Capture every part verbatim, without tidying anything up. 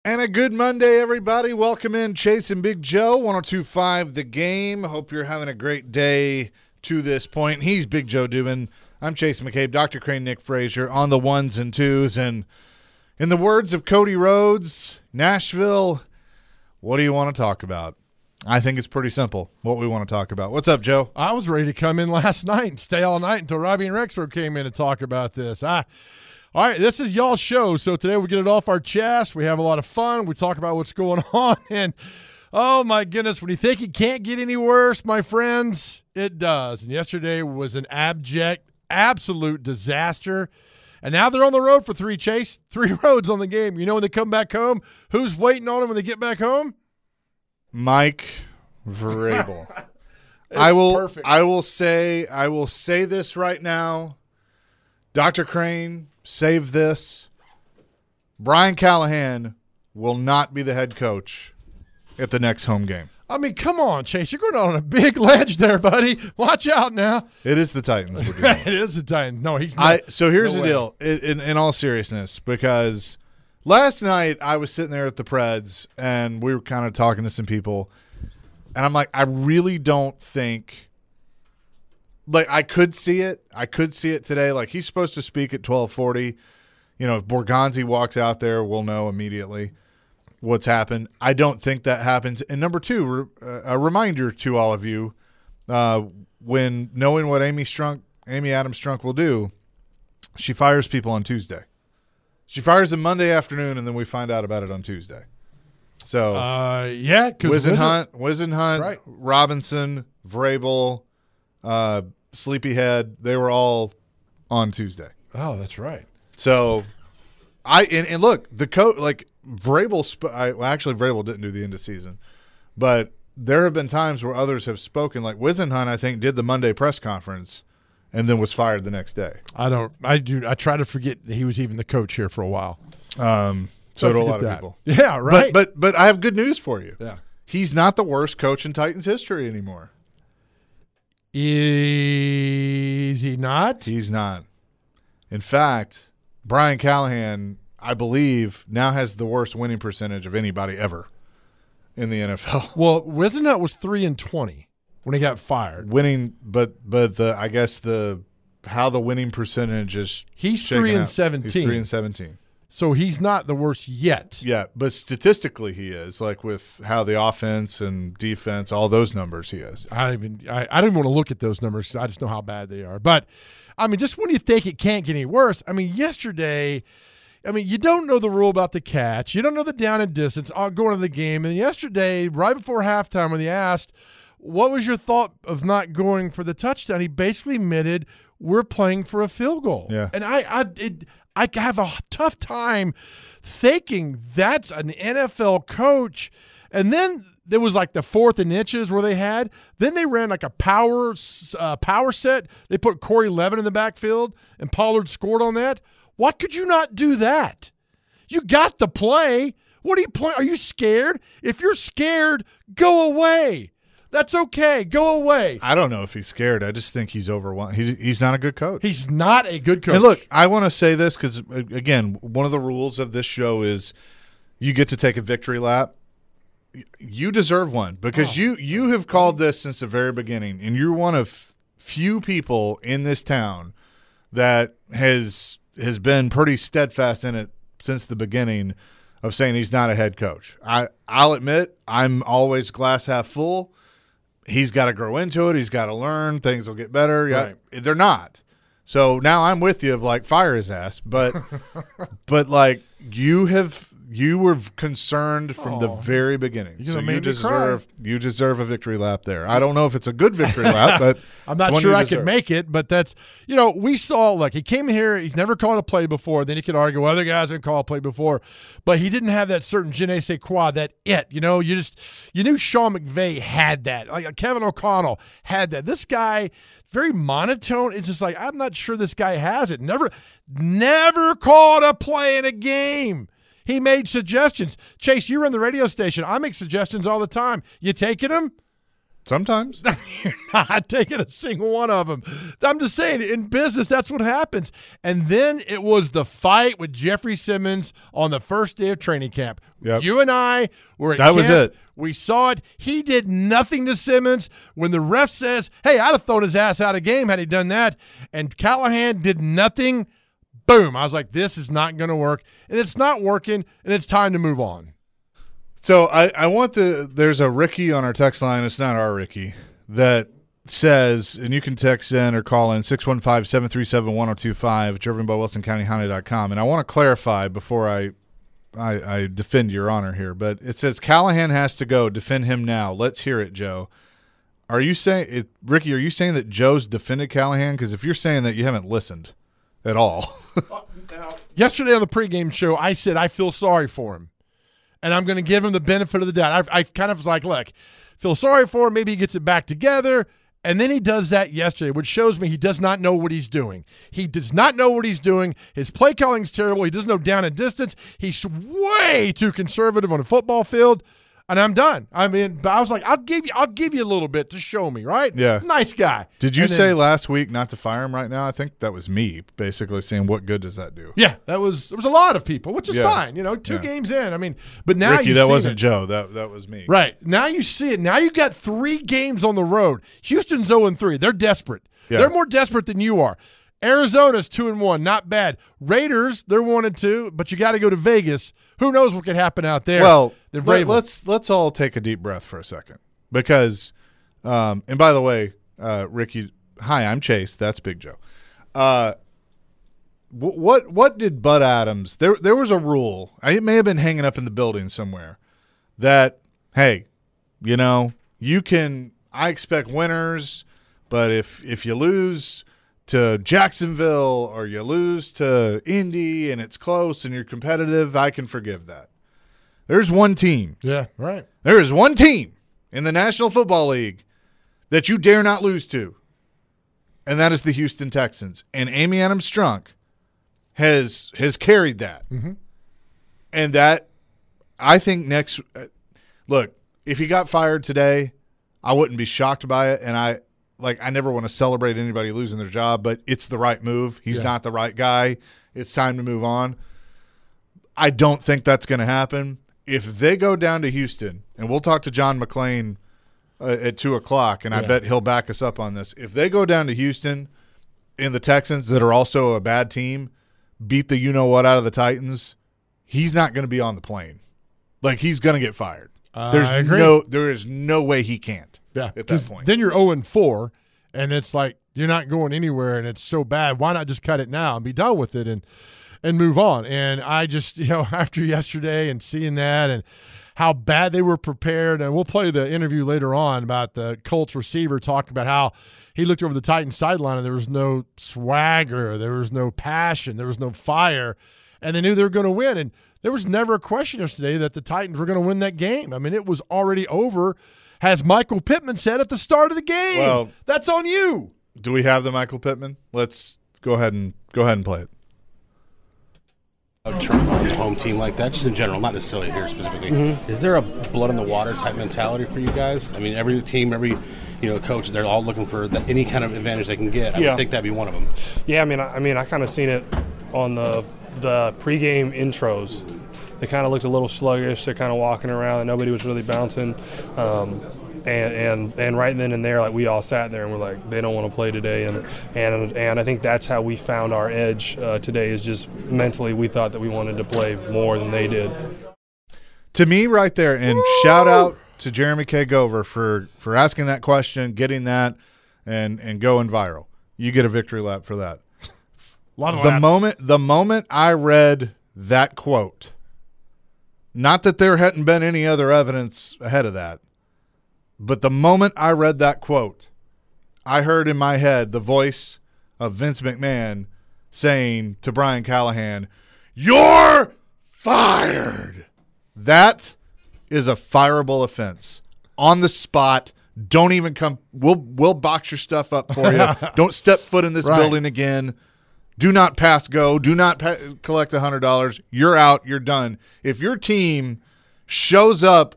And a good Monday, everybody. Welcome in Chase and Big Joe, one oh two point five The Game. Hope you're having a great day to this point. He's Big Joe Dubin. I'm Chase McCabe, Doctor Crane, Nick Frazier on the ones and twos. And in the words of Cody Rhodes, Nashville, what do you want to talk about? I think it's pretty simple what we want to talk about. What's up, Joe? I was ready to come in last night and stay all night until Robbie and Rexford came in to talk about this. I All right, this is y'all's show, so today we get it off our chest. We have a lot of fun. We talk about what's going on, and oh, my goodness, when you think it can't get any worse, my friends, it does. And yesterday was an abject, absolute disaster, and now they're on the road for three, Chase. Three roads on the game. You know when they come back home, who's waiting on them when they get back home? Mike Vrabel. I will, perfect. I will say, I will say this right now, Doctor Crane. Save this. Brian Callahan will not be the head coach at the next home game. I mean, come on, Chase. You're going on a big ledge there, buddy. Watch out now. It is the Titans. We're doing. It is the Titans. No, he's not. I, so here's no the way. deal, in, in, in all seriousness, because last night I was sitting there at the Preds, and we were kind of talking to some people, and I'm like, I really don't think – like, I could see it. I could see it today. Like, he's supposed to speak at twelve forty. You know, if Borgonzi walks out there, we'll know immediately what's happened. I don't think that happens. And number two, a reminder to all of you, uh, when knowing what Amy Strunk, Amy Adams Strunk will do, she fires people on Tuesday. She fires them Monday afternoon, and then we find out about it on Tuesday. So, uh, yeah, because Wisenhunt, Wisenhunt, right. Robinson, Vrabel, uh, Sleepyhead, they were all on Tuesday. Oh, that's right. So, I and, and look, the coach, like Vrabel, sp- I, well, actually Vrabel didn't do the end of season, but there have been times where others have spoken. Like Wisenhunt, I think, did the Monday press conference and then was fired the next day. I don't. I do. I try to forget that he was even the coach here for a while. Um, so Don't do a forget lot of that. people. Yeah, right. But, but but I have good news for you. yeah. He's not the worst coach in Titans history anymore. Is he not? He's not. In fact, Brian Callahan, I believe, now has the worst winning percentage of anybody ever in the N F L. Well, Wisenhunt was three and twenty when he got fired. Winning, but but the I guess the how the winning percentage is He's shaken three and out. seventeen. He's three and seventeen. So he's not the worst yet. Yeah, but statistically he is, like with how the offense and defense, all those numbers he is. I don't even. I, I don't even want to look at those numbers. I just know how bad they are. But I mean, just when you think it can't get any worse. I mean, yesterday. I mean, you don't know the rule about the catch. You don't know the down and distance going to the game. And yesterday, right before halftime, when he asked, what was your thought of not going for the touchdown? He basically admitted, we're playing for a field goal. Yeah. And I I, it, I have a tough time thinking that's an N F L coach. And then there was like the fourth and inches where they had. Then they ran like a power, uh, power set. They put Corey Levin in the backfield, and Pollard scored on that. Why could you not do that? You got the play. What are you playing? Are you scared? If you're scared, go away. That's okay. Go away. I don't know if he's scared. I just think he's overwhelmed. He's, he's not a good coach. He's not a good coach. And look, I want to say this because, again, one of the rules of this show is you get to take a victory lap. You deserve one because Oh. you, you have called this since the very beginning, and you're one of few people in this town that has has been pretty steadfast in it since the beginning of saying he's not a head coach. I, I'll admit I'm always glass half full. He's got to grow into it. He's got to learn. Things will get better. Yeah, Right. they're not. So now I'm with you of like fire his ass. But but like you have you were concerned from the Oh. very beginning. You're So gonna you make me deserve you deserve a victory lap there. I don't know if it's a good victory lap, but I'm it's not one sure you I deserve. can make it, but that's, you know, we saw, like, he came in here, he's never called a play before. Then he could argue, well, other guys have called a play before. But he didn't have that certain je ne sais quoi, that it. You know, you just, you knew Sean McVay had that. Like Kevin O'Connell had that. This guy, very monotone. It's just like, I'm not sure this guy has it. Never, never called a play in a game. He made suggestions. Chase, you run the radio station. I make suggestions all the time. You taking them? Sometimes. You're not taking a single one of them. I'm just saying, in business, that's what happens. And then it was the fight with Jeffrey Simmons on the first day of training camp. Yep. You and I were at That camp. was it. We saw it. He did nothing to Simmons. When the ref says, hey, I'd have thrown his ass out of game had he done that. And Callahan did nothing. Boom. I was like, this is not going to work. And it's not working, and it's time to move on. So I, I want the – there's a Ricky on our text line. It's not our Ricky that says – and you can text in or call in six one five, seven three seven, one oh two five, driven by wilson county honda dot com. And I want to clarify before I, I I defend your honor here. But it says Callahan has to go. Defend him now. Let's hear it, Joe. Are you saying it, – Ricky, are you saying that Joe's defended Callahan? Because if you're saying that, you haven't listened at all. Yesterday on the pregame show, I said I feel sorry for him. And I'm going to give him the benefit of the doubt. I, I kind of was like, look, feel sorry for him. Maybe he gets it back together. And then he does that yesterday, which shows me he does not know what he's doing. He does not know what he's doing. His play calling is terrible. He doesn't know down and distance. He's way too conservative on a football field. And I'm done. I mean, but I was like, I'll give you, I'll give you a little bit to show me, right? Yeah. Nice guy. Did you And then- say last week not to fire him right now? I think that was me basically saying what good does that do? Yeah, that was there was a lot of people, which is Yeah. fine. You know, two Yeah. games in. I mean, but now Ricky, you that see wasn't it. Joe. That that was me. Right. Now you see it. Now you got three games on the road. Houston's oh and three. They're desperate. Yeah. They're more desperate than you are. Arizona's two and one. Not bad. Raiders, they're one and two, but you got to go to Vegas. Who knows what could happen out there? Well, They're let, Vrabel. let's let's all take a deep breath for a second because, um, and by the way, uh, Ricky, hi, I'm Chase. That's Big Joe. Uh, wh- what what did Bud Adams? There there was a rule. It may have been hanging up in the building somewhere that hey, you know, you can. I expect winners, but if if you lose to Jacksonville or you lose to Indy and it's close and you're competitive, I can forgive that. There's one team. Yeah, right. There is one team in the National Football League that you dare not lose to, and that is the Houston Texans. And Amy Adams Strunk has has carried that. Mm-hmm. And that, I think next uh, – look, if he got fired today, I wouldn't be shocked by it, and I – Like, I never want to celebrate anybody losing their job, but it's the right move. He's Yeah. not the right guy. It's time to move on. I don't think that's going to happen. If they go down to Houston, and we'll talk to John McClain uh, at two o'clock, and I Yeah. bet he'll back us up on this. If they go down to Houston and the Texans, that are also a bad team, beat the you-know-what out of the Titans, he's not going to be on the plane. Like, he's going to get fired. Uh, There's I agree. no, there is no way he can't. Yeah, at 'cause that point. then you're oh and four, and it's like you're not going anywhere, and it's so bad. Why not just cut it now and be done with it and and move on? And I just, you know, after yesterday and seeing that and how bad they were prepared, and we'll play the interview later on about the Colts receiver talking about how he looked over the Titans sideline and there was no swagger, there was no passion, there was no fire, and they knew they were going to win. And there was never a question yesterday that the Titans were going to win that game. I mean, it was already over. As Michael Pittman said at the start of the game. Well, that's on you. Do we have the Michael Pittman? Let's go ahead and go ahead and play it. A turn on the home team like that, just in general, not necessarily here specifically. Mm-hmm. Is there a blood in the water type mentality for you guys? I mean, every team, every you know coach, they're all looking for the, any kind of advantage they can get. I Yeah. would think that'd be one of them. Yeah, I mean, I, I mean, I kind of seen it on the the pregame intros. They kind of looked a little sluggish. They're kind of walking around, and nobody was really bouncing. Um, and, and and right then and there, like we all sat there and we're like, they don't want to play today. And and and I think that's how we found our edge uh, today. Is just mentally, we thought that we wanted to play more than they did. To me, right there, and Woo! Shout out to Jeremy K. Gover for for asking that question, getting that, and and going viral. You get a victory lap for that. A lot of the laps. moment the moment I read that quote, not that there hadn't been any other evidence ahead of that, but the moment I read that quote, I heard in my head the voice of Vince McMahon saying to Brian Callahan, "You're fired." That is a fireable offense. On the spot. Don't even come. We'll we'll box your stuff up for you. Don't step foot in this Right. building again. Do not pass go. Do not pa- collect one hundred dollars. You're out. You're done. If your team shows up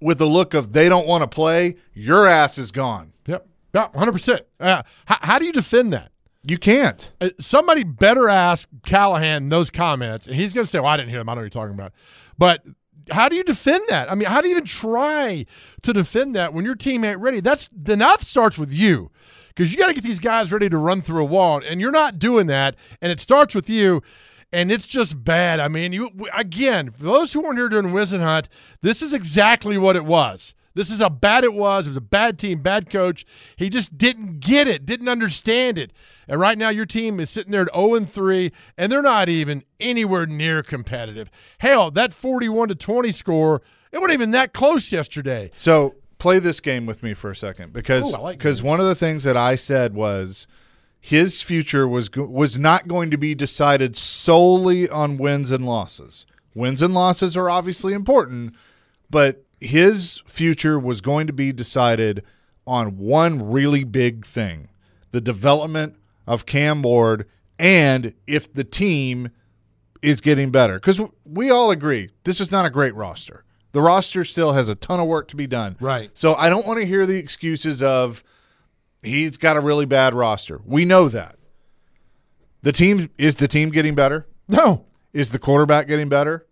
with the look of they don't want to play, your ass is gone. Yep. Yeah, one hundred percent. Uh, how, how do you defend that? You can't. Uh, somebody better ask Callahan those comments, and he's going to say, well, I didn't hear them. I don't know what you're talking about. But how do you defend that? I mean, how do you even try to defend that when your team ain't ready? That's the that starts with you, because you got to get these guys ready to run through a wall, and you're not doing that, and it starts with you, and it's just bad. I mean, you again, for those who weren't here during Whisenhunt, this is exactly what it was. This is how bad it was. It was a bad team, bad coach. He just didn't get it, didn't understand it. And right now your team is sitting there at oh and three, and they're not even anywhere near competitive. Hell, that forty-one to twenty score, it wasn't even that close yesterday. So play this game with me for a second, because Ooh, I like because one of the things that I said was his future was go- was not going to be decided solely on wins and losses. Wins and losses are obviously important, but his future was going to be decided on one really big thing: the development of Cam Ward, and if the team is getting better. Because we all agree this is not a great roster. The roster still has a ton of work to be done. Right. So I don't want to hear the excuses of he's got a really bad roster. We know that. The team is the team getting better? No. Is the quarterback getting better?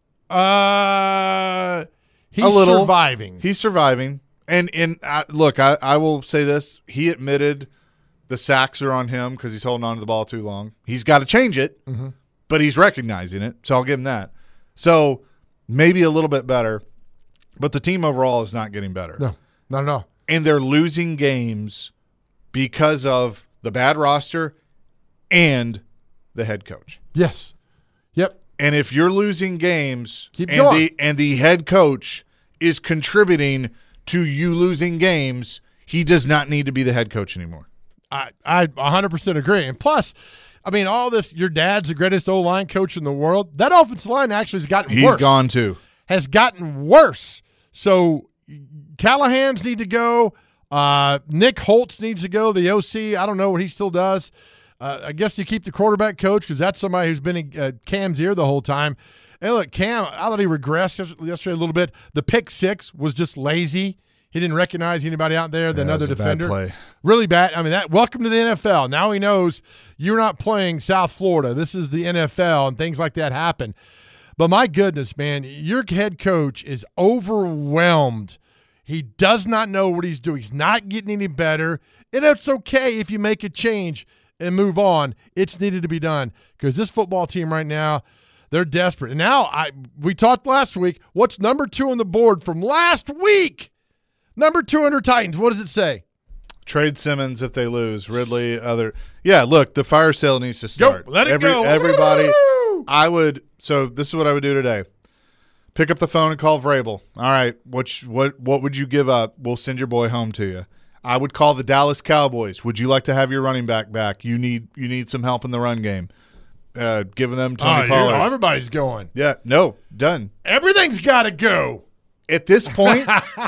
Uh, he's A little. surviving. He's surviving. And and uh, look, I, I will say this. He admitted the sacks are on him because he's holding on to the ball too long. He's got to change it, mm-hmm. but he's recognizing it, so I'll give him that. So maybe a little bit better, but the team overall is not getting better. No, not at all. And they're losing games because of the bad roster and the head coach. Yes. Yep. And if you're losing games Keep and going. the and the head coach is contributing to you losing games, he does not need to be the head coach anymore. I, I one hundred percent agree. And plus, I mean, all this, your dad's the greatest O-line coach in the world. That offensive line actually has gotten He's worse. He's gone too. Has gotten worse. So Callahan's need to go. Uh, Nick Holtz needs to go. The O C, I don't know what he still does. Uh, I guess you keep the quarterback coach because that's somebody who's been in uh, Cam's ear the whole time. And look, Cam, I thought he regressed yesterday a little bit. The pick six was just lazy. He didn't recognize anybody out there than Yeah, another that was a defender. bad play. Really bad. I mean, that. Welcome to the N F L. Now he knows you're not playing South Florida. This is the N F L, and things like that happen. But my goodness, man, your head coach is overwhelmed. He does not know what he's doing. He's not getting any better. And it's okay if you make a change and move on. It's needed to be done because this football team right now, they're desperate. And now I we talked last week. What's number two on the board from last week? Number two under Titans. What does it say? Trade Simmons if they lose. Ridley, other. Yeah, look, the fire sale needs to start. Go, let it Every, go. Everybody. Woo! I would. So this is what I would do today. Pick up the phone and call Vrabel. All right, what what what would you give up? We'll send your boy home to you. I would call the Dallas Cowboys. Would you like to have your running back back? You need you need some help in the run game. Uh, giving them Tony Oh, Pollard. yeah, everybody's going. Yeah, no, done. Everything's got to go. At this point,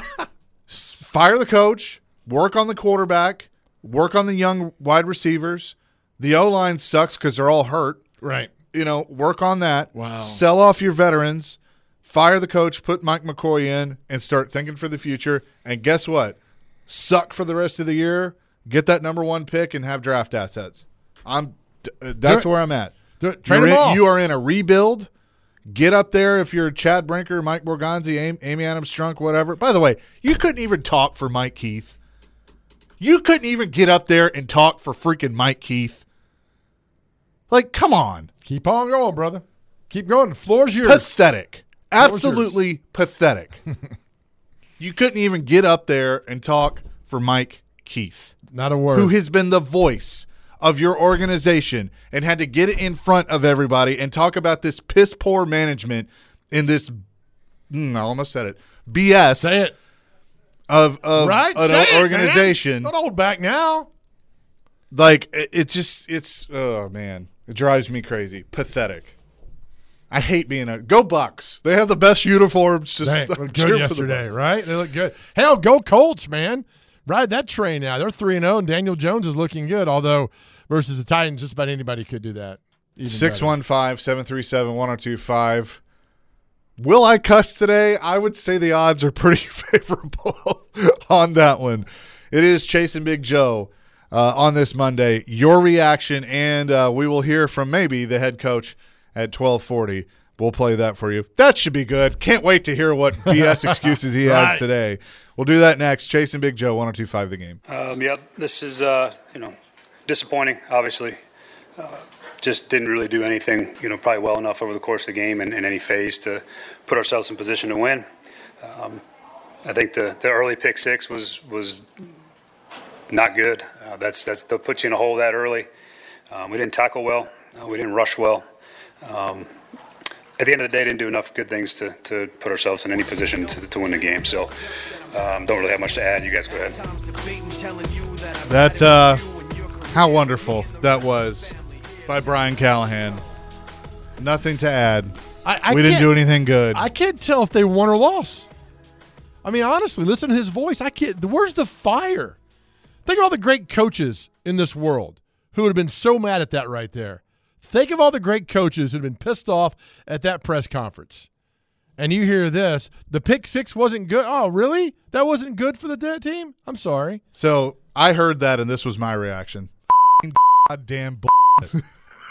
s- fire the coach, work on the quarterback, work on the young wide receivers. The O-line sucks because they're all hurt. Right. You know, work on that. Wow. Sell off your veterans, fire the coach, put Mike McCoy in, and start thinking for the future. And guess what? Suck for the rest of the year, get that number one pick, and have draft assets. I'm. Uh, that's Do it. where I'm at. Do it. Trade You're them in- all. You are in a rebuild. Get up there if you're Chad Brinker, Mike Borgonzi, Amy, Amy Adams Strunk, whatever. By the way, you couldn't even talk for Mike Keith. You couldn't even get up there and talk for freaking Mike Keith. Like, come on. Keep on going, brother. Keep going. The floor's yours. Pathetic. yours. Absolutely pathetic. You couldn't even get up there and talk for Mike Keith, Not a word. who has been the voice of your organization and had to get it in front of everybody and talk about this piss poor management in this, mm, I almost said it, B S Say it. of, of Right? an Say it, organization. man. Don't hold back now. Like, it, it just, it's, oh, man. It drives me crazy. Pathetic. I hate being a – go Bucks. They have the best uniforms. Just They looked cheer good for the yesterday, Bucks. right? They look good. Hell, go Colts, man. Ride that train now. They're three and oh, and Daniel Jones is looking good, although versus the Titans, just about anybody could do that. Even six one five, seven three seven, one oh two five. Will I cuss today? I would say the odds are pretty favorable on that one. It is Chase and Big Joe uh, on this Monday. Your reaction, and uh, we will hear from maybe the head coach at twelve forty. We'll play that for you. That should be good. Can't wait to hear what B S excuses he Right. has today. We'll do that next. Chase and Big Joe, one oh two point five The Game. Um, yep, this is uh, you know disappointing. Obviously, uh, just didn't really do anything. You know, probably well enough over the course of the game and in any phase to put ourselves in position to win. Um, I think the, the early pick six was was not good. Uh, that's that's they'll put you in a hole that early. Um, we didn't tackle well. Uh, we didn't rush well. Um, at the end of the day, didn't do enough good things to, to put ourselves in any position to, to win the game. So um, don't really have much to add. You guys go ahead. That, uh, how wonderful that was by Brian Callahan. Nothing to add. I, I we didn't can't- do anything good. I can't tell if they won or lost. I mean, honestly, listen to his voice. I can't. Where's the fire? Think of all the great coaches in this world who would have been so mad at that right there. Think of all the great coaches who'd been pissed off at that press conference. And you hear this, the pick six wasn't good. Oh, really? That wasn't good for the de- team? I'm sorry. So I heard that, and this was my reaction. F***ing goddamn bullshit.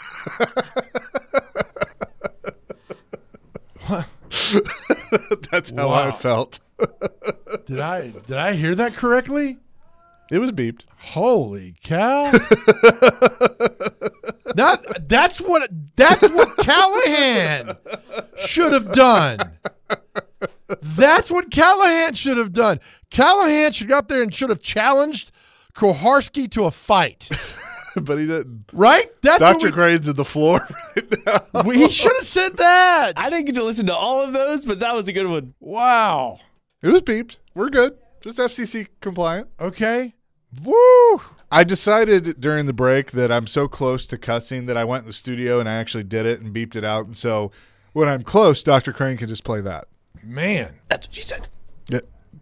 That's how I Wow. felt. Did I did I hear that correctly? It was beeped. Holy cow. that that's what that's what Callahan should have done. That's what Callahan should have done. Callahan should go up there and should have challenged Koharski to a fight. But he didn't. Right? That's what Doctor we- Grade's at the floor right now. we- he should have said that. I didn't get to listen to all of those, but that was a good one. Wow. It was beeped. We're good. Just F C C compliant. Okay. Woo. I decided during the break that I'm so close to cussing that I went in the studio and I actually did it and beeped it out. And so when I'm close, Doctor Crane can just play that. Man. That's what she said. Yeah.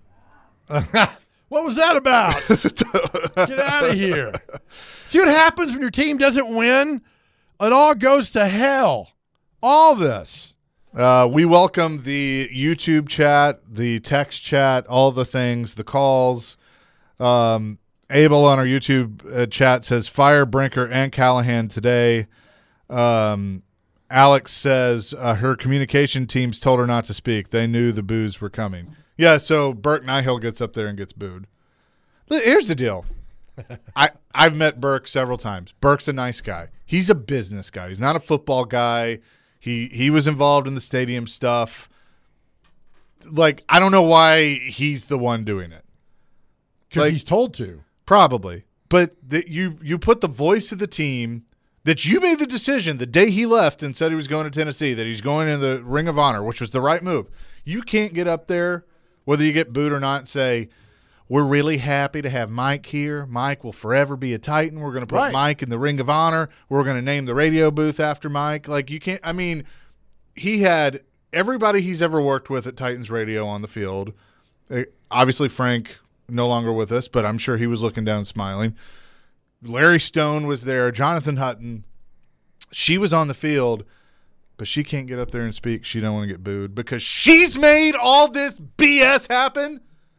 What was that about? Get out of here. See what happens when your team doesn't win? It all goes to hell. All this. Uh, we welcome the YouTube chat, the text chat, all the things, the calls. Um, Abel on our YouTube uh, chat says, fire Brinker and Callahan today. Um, Alex says uh, her communication teams told her not to speak. They knew the boos were coming. Yeah, so Burke Nihill gets up there and gets booed. Look, here's the deal. I, I've met Burke several times. Burke's a nice guy. He's a business guy. He's not a football guy. He he was involved in the stadium stuff. Like, I don't know why he's the one doing it. Because Like- he's told to. Probably. But that you you put the voice of the team that you made the decision the day he left and said he was going to Tennessee, that he's going in the Ring of Honor, which was the right move. You can't get up there, whether you get booed or not, and say, we're really happy to have Mike here. Mike will forever be a Titan. We're going to put Right. Mike in the Ring of Honor. We're going to name the radio booth after Mike. Like, you can't – I mean, he had everybody he's ever worked with at Titans Radio on the field. Uh, Obviously, Frank no longer with us, but I'm sure he was looking down smiling. Larry Stone was there. Jonathan Hutton. She was on the field, but she can't get up there and speak. She don't want to get booed because she's made all this B S happen.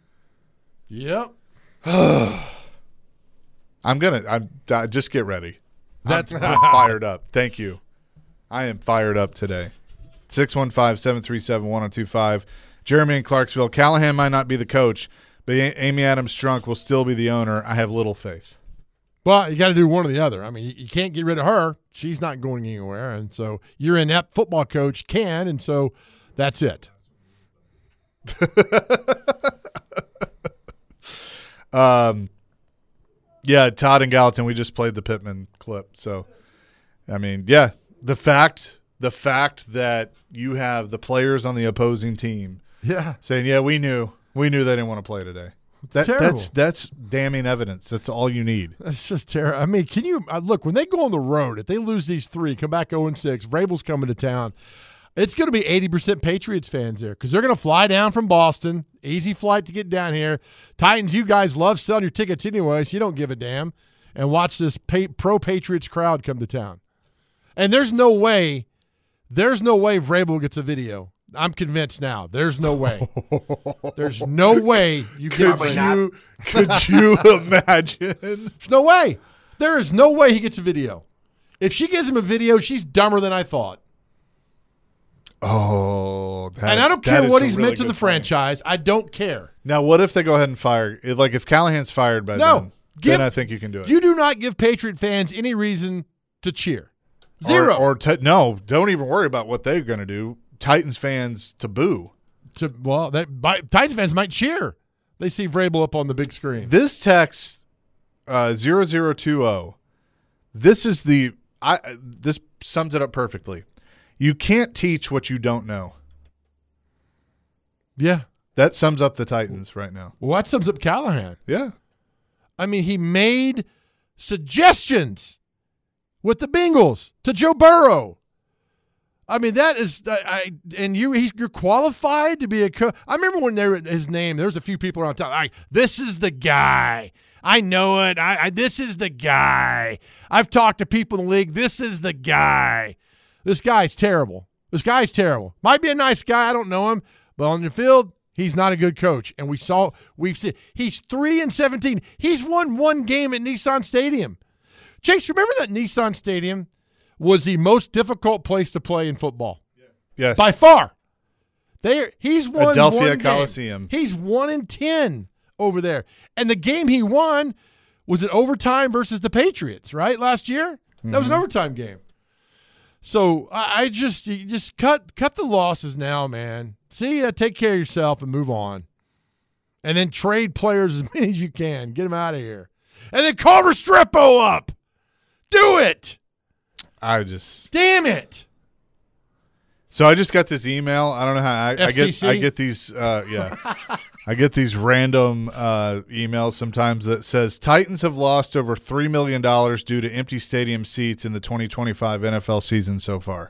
Yep. I'm gonna. I'm uh, just get ready. That's I'm, I'm fired up. Thank you. I am fired up today. six one five, seven three seven, one oh two five. Jeremy in Clarksville. Callahan might not be the coach, but A- Amy Adams Strunk will still be the owner. I have little faith. Well, you got to do one or the other. I mean, you, you can't get rid of her. She's not going anywhere. And so your inept football coach can, and so that's it. Um, yeah, Todd and Gallatin, we just played the Pittman clip. So, I mean, yeah, the fact the fact that you have the players on the opposing team Yeah. saying, yeah, we knew. We knew they didn't want to play today. That, Terrible. that's that's damning evidence. That's all you need. That's just terrible. I mean, can you uh, look when they go on the road? If they lose these three, come back zero and six. Vrabel's coming to town. It's going to be eighty percent Patriots fans there because they're going to fly down from Boston. Easy flight to get down here. Titans, you guys love selling your tickets anyway, so you don't give a damn. And watch this pa- pro Patriots crowd come to town. And there's no way, there's no way Vrabel gets a video. I'm convinced now. There's no way. There's no way you Could get you, could you imagine? There's no way. There is no way he gets a video. If she gives him a video, she's dumber than I thought. Oh, that, and I don't that care is what a he's really meant to good the point. franchise. I don't care. Now, what if they go ahead and fire? Like, if Callahan's fired by No. then, Give, then I think you can do it. You do not give Patriot fans any reason to cheer. Zero. Or, or t- no, don't even worry about what they're going to do. Titans fans to boo. To, well, that by, Titans fans might cheer. They see Vrabel up on the big screen. This text uh, zero zero two zero. This is the I. This sums it up perfectly. You can't teach what you don't know. Yeah. That sums up the Titans right now. Well, that sums up Callahan. Yeah. I mean, he made suggestions with the Bengals to Joe Burrow. I mean, that is, I, I and you, he's, you're qualified to be a coach. I remember when there his name, there was a few people around town. Like, this is the guy. I know it. I, I this is the guy. I've talked to people in the league. This is the guy. This guy's terrible. This guy's terrible. Might be a nice guy. I don't know him, but on the field, he's not a good coach. And we saw, we've seen, he's three and seventeen. He's won one game at Nissan Stadium. Chase, remember that Nissan Stadium was the most difficult place to play in football? Yes. By far. They, he's won Adelphia one game. Coliseum. He's one in ten over there. And the game he won was an overtime versus the Patriots, right, last year? Mm-hmm. That was an overtime game. So I, I just you just cut cut the losses now, man. See ya, take care of yourself and move on. And then trade players as many as you can. Get them out of here. And then call Restrepo up. Do it. I just Damn it. So I just got this email. I don't know how I, I F C C? get. I get these. Uh, yeah, I get these random uh, emails sometimes that says Titans have lost over three million dollars due to empty stadium seats in the twenty twenty-five N F L season so far.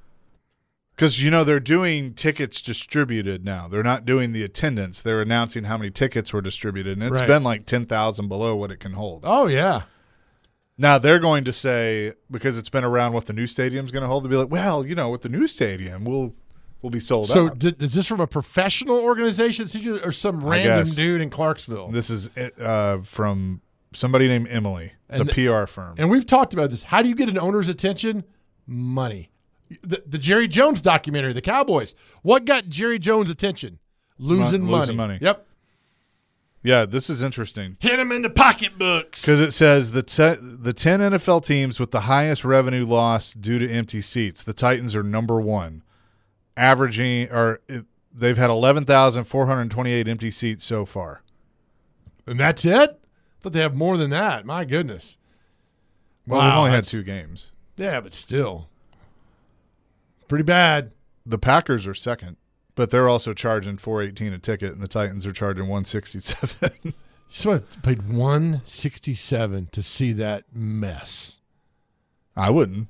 Because you know they're doing tickets distributed now. They're not doing the attendance. They're announcing how many tickets were distributed, and it's Right. been like ten thousand below what it can hold. Oh, yeah. Now they're going to say, because it's been around what the new stadium's going to hold, to be like, well, you know, with the new stadium, we'll we'll be sold So out. d- is this from a professional organization or some random guess. dude in Clarksville? This is uh, from somebody named Emily. It's And a P R firm. And we've talked about this. How do you get an owner's attention? Money. The, the Jerry Jones documentary, the Cowboys. What got Jerry Jones' attention? Losing Mon- money. losing money. Yep. Yeah, this is interesting Hit him in the pocketbooks. because it says the te- the ten N F L teams with the highest revenue loss due to empty seats. The Titans are number one, averaging or it, they've had eleven thousand four hundred twenty-eight empty seats so far. And that's it? I thought they have more than that. My goodness. Well, Wow, they've only had that's- two games. Yeah, but still. Pretty bad. The Packers are second, but they're also charging four eighteen a ticket, and the Titans are charging one sixty-seven. So I paid one sixty-seven to see that mess. I wouldn't.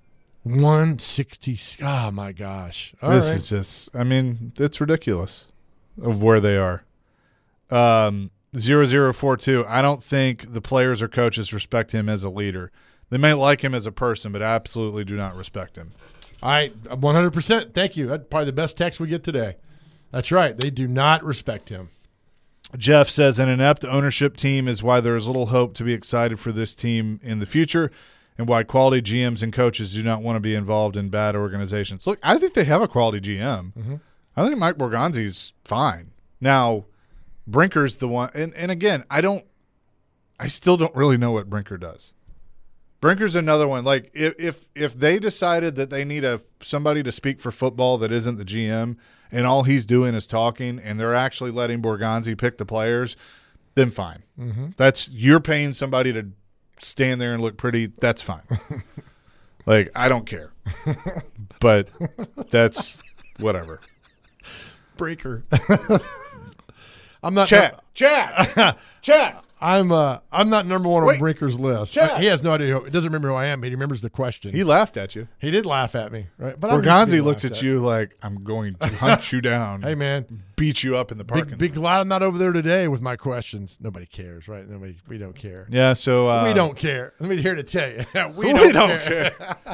one sixty. Oh my gosh. All this right. is just, I mean, it's ridiculous of where they are. Um, zero zero four two. I don't think the players or coaches respect him as a leader. They may like him as a person, but absolutely do not respect him. All right, one hundred percent. Thank you. That's probably the best text we get today. That's right. They do not respect him. Jeff says an inept ownership team is why there is little hope to be excited for this team in the future and why quality G Ms and coaches do not want to be involved in bad organizations. Look, I think they have a quality G M. Mm-hmm. I think Mike Borgonzi's fine. Now, Brinker's the one, and, and again, I don't, I still don't really know what Brinker does. Brinker's another one. Like if if if they decided that they need a somebody to speak for football that isn't the G M, and all he's doing is talking, and they're actually letting Borgonzi pick the players, then fine. Mm-hmm. That's you're paying somebody to stand there and look pretty. That's fine. Like I don't care, but that's whatever. Breaker. I'm not. Chat, chat, chat. I'm uh I'm not number one Wait. on Brinker's list. Chat. Uh, he has no idea. Who, he doesn't remember who I am, but he remembers the question. He laughed at you. He did laugh at me, right? But I'm used to Borgonzi being looks laughed at you like I'm going to hunt you down. Hey man, beat you up in the parking big, big lot. glad I'm not over there today with my questions. Nobody cares, right? Nobody. We don't care. Yeah, so uh, we don't care. Let me here to tell you, we, we don't, don't care. care.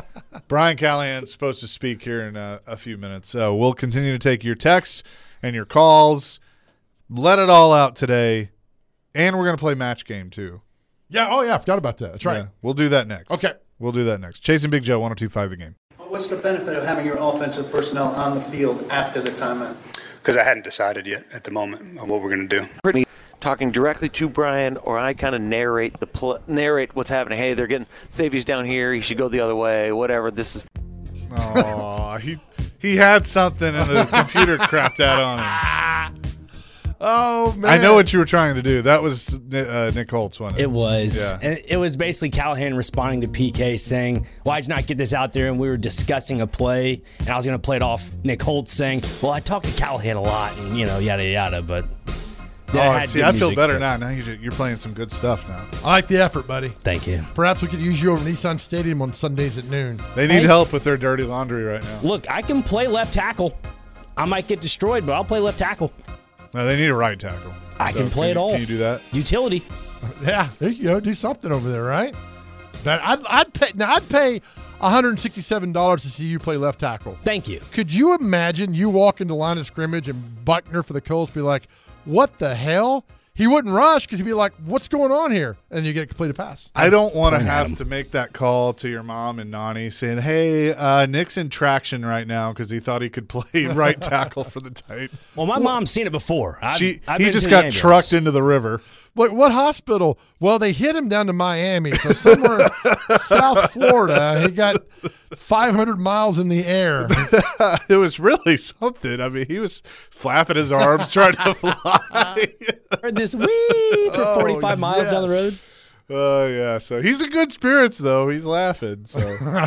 Brian Callahan's supposed to speak here in a, a few minutes. So we'll continue to take your texts and your calls. Let it all out today. And we're going to play match game, too. Yeah, oh, yeah, I forgot about that. That's right. Yeah, we'll do that next. Okay. We'll do that next. Chasing Big Joe, one oh two point five The Game. What's the benefit of having your offensive personnel on the field after the timeout? Because I hadn't decided yet at the moment on what we're going to do. Talking directly to Brian, or I kind of narrate the pl- narrate what's happening. Hey, they're getting safety's down here. He should go the other way. Whatever. This is. Oh, he he had something and the computer crapped out on him. Oh, man. I know what you were trying to do. That was uh, Nick Holtz, wasn't it? It was. Yeah. And it was basically Callahan responding to P K saying, why'd you not get this out there? And we were discussing a play, and I was going to play it off Nick Holtz saying, well, I talked to Callahan a lot, and, you know, yada, yada, but... Oh, see, I feel music, better but... now. Now you're, you're playing some good stuff now. I like the effort, buddy. Thank you. Perhaps we could use you over Nissan Stadium on Sundays at noon. They need Hey. help with their dirty laundry right now. Look, I can play left tackle. I might get destroyed, but I'll play left tackle. No, they need a right tackle. I So can play you- it all. Can you do that? Utility. Yeah, there you go. Do something over there, right? But I'd, I'd pay now. I'd pay one hundred sixty-seven dollars to see you play left tackle. Thank you. Could you imagine you walk into line of scrimmage and Buckner for the Colts be like, "What the hell?" He wouldn't rush because he'd be like, "What's going on here?" And you get a completed pass. I don't want to Point at have him. to make that call to your mom and Nani saying, hey, uh, Nick's in traction right now because he thought he could play right tackle for the Titans. Well, my mom's seen it before. I've, She, I've he been just to the got ambulance. trucked into the river. What what hospital? Well, they hit him down to Miami, so somewhere South Florida. He got five hundred miles in the air. It was really something. I mean, he was flapping his arms trying to fly. Heard this wee for Oh, forty-five miles down the road. Oh, yeah. So he's in good spirits, though. He's laughing. So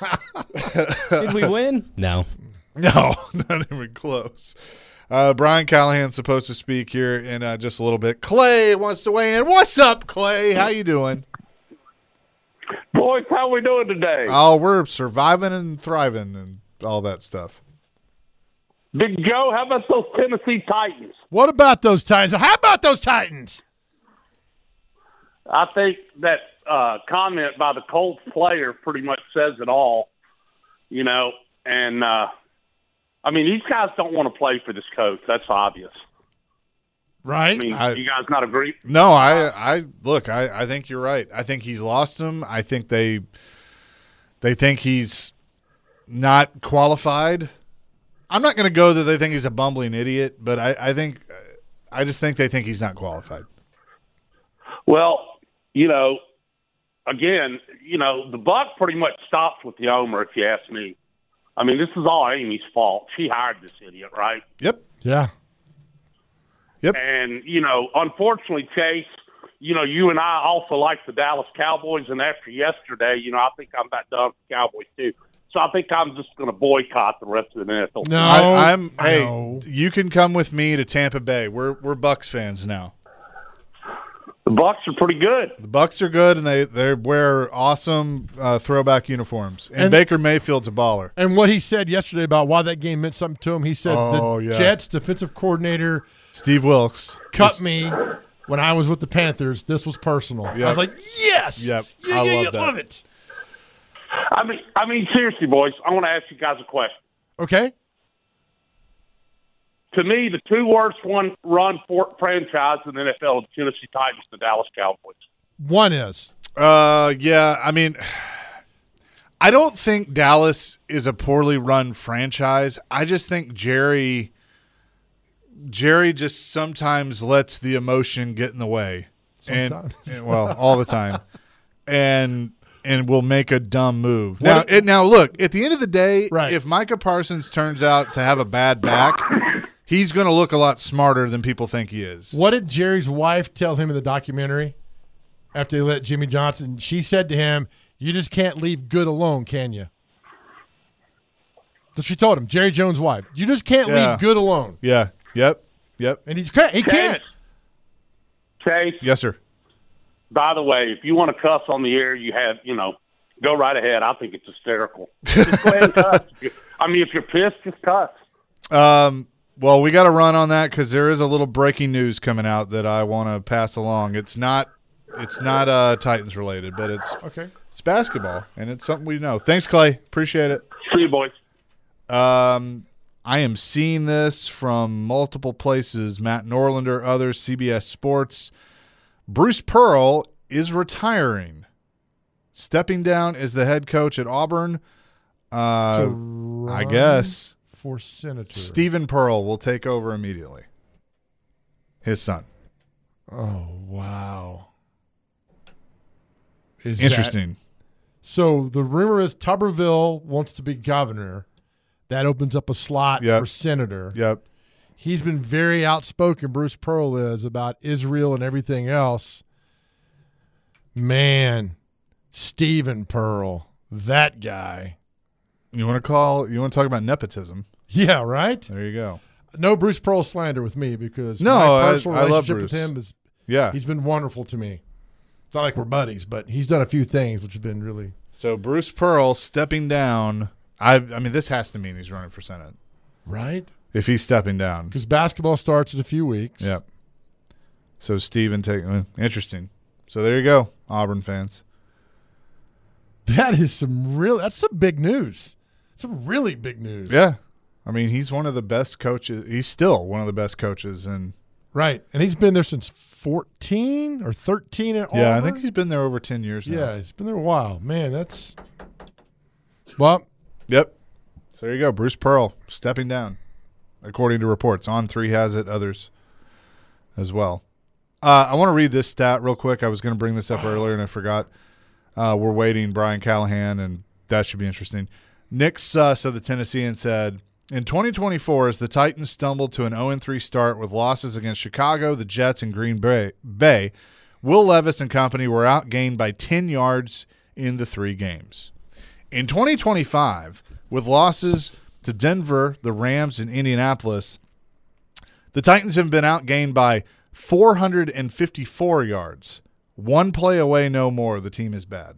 Did we win? No. no, not even close. Uh, Brian Callahan's supposed to speak here in uh, just a little bit. Clay wants to weigh in. What's up, Clay? How you doing? Boys, how we doing today? Oh, we're surviving and thriving and all that stuff. Big Joe, how about those Tennessee Titans? What about those Titans? How about those Titans? I think that uh, comment by the Colts player pretty much says it all, you know, and, uh, I mean, these guys don't want to play for this coach. That's obvious. Right? I mean, I- you guys not agree? No, I, I look. I, I think you're right. I think he's lost him. I think they, they think he's not qualified. I'm not going to go that they think he's a bumbling idiot, but I, I think, I just think they think he's not qualified. Well, you know, again, you know, the buck pretty much stops with the Omer, if you ask me. I mean, this is all Amy's fault. She hired this idiot, right? Yep. Yeah. Yep. And, you know, unfortunately, Chase, you know, you and I also like the Dallas Cowboys, and after yesterday, you know, I think I'm about done with the Cowboys too. So I think I'm just going to boycott the rest of the N F L. No. I, I'm. Hey, no. you can come with me to Tampa Bay. We're we're Bucks fans now. The Bucks are pretty good. The Bucks are good, and they they wear awesome uh, throwback uniforms. And, And- Baker Mayfield's a baller. And what he said yesterday about why that game meant something to him, he said Oh, the yeah. Jets defensive coordinator Steve Wilkes cut Just- me when I was with the Panthers. This was personal. I Yep. was like, yes. Yep. Yeah, I yeah, love yeah, that. love it. I mean, I mean, seriously, boys, I want to ask you guys a question. Okay. To me, the two worst one run for franchise in the N F L are the Tennessee Titans and the Dallas Cowboys. One is. Uh, yeah. I mean, I don't think Dallas is a poorly run franchise. I just think Jerry, Jerry just sometimes lets the emotion get in the way, Sometimes. and, and well, all the time, and and will make a dumb move. Now, What- it, now look. At the end of the day, Right. if Micah Parsons turns out to have a bad back, he's going to look a lot smarter than people think he is. What did Jerry's wife tell him in the documentary after they let Jimmy Johnson? She said to him, you just can't leave good alone, can you? So she told him, Jerry Jones' wife, you just can't Yeah. leave good alone. Yeah. Yep. Yep. And he's can't. He can't. Chase, Yes, sir. by the way, if you want to cuss on the air, you have, you know, go right ahead. I think it's hysterical. Just go ahead and cuss. I mean, if you're pissed, just cuss. Um, well, we got to run on that because there is a little breaking news coming out that I want to pass along. It's not, it's not uh, Titans related, but it's Okay. It's basketball, and it's something we know. Thanks, Clay. Appreciate it. See you, boys. Um, I am seeing this from multiple places. Matt Norlander, others, C B S Sports. Bruce Pearl is retiring, stepping down as the head coach at Auburn. Uh, I guess for senator Stephen Pearl will take over immediately. His son. Oh wow! Is Interesting. That, so the rumor is Tuberville wants to be governor. That opens up a slot Yep. for senator. Yep. He's been very outspoken, Bruce Pearl is, about Israel and everything else. Man, Stephen Pearl, that guy. You want to call? You want to talk about nepotism? Yeah, right? There you go. No Bruce Pearl slander with me because No, my I- personal I love relationship Bruce. with him is Yeah. he's been wonderful to me. It's not like we're buddies, but he's done a few things which have been really So Bruce Pearl stepping down. I I mean, this has to mean he's running for Senate. right. If he's stepping down. Because basketball starts in a few weeks. Yep. So Stephen take uh, interesting. So there you go, Auburn fans. That is some real that's some big news. Some really big news. Yeah. I mean, he's one of the best coaches. He's still one of the best coaches in Right. And he's been there since fourteen or thirteen at Yeah, I Auburn? think he's been there over ten years now. Yeah, he's been there a while. Man, that's well, Yep. So there you go, Bruce Pearl stepping down, according to reports. On three has it, others as well. Uh, I want to read this stat real quick. I was going to bring this up earlier and I forgot. Uh, we're waiting Brian Callahan, and that should be interesting. Nick Suss of the Tennessean said, in twenty twenty-four, as the Titans stumbled to an oh and three start with losses against Chicago, the Jets, and Green Bay, Bay, Will Levis and company were outgained by ten yards in the three games. In twenty twenty-five, with losses to Denver, the Rams, and Indianapolis, the Titans have been outgained by four hundred fifty-four yards. One play away, no more. The team is bad.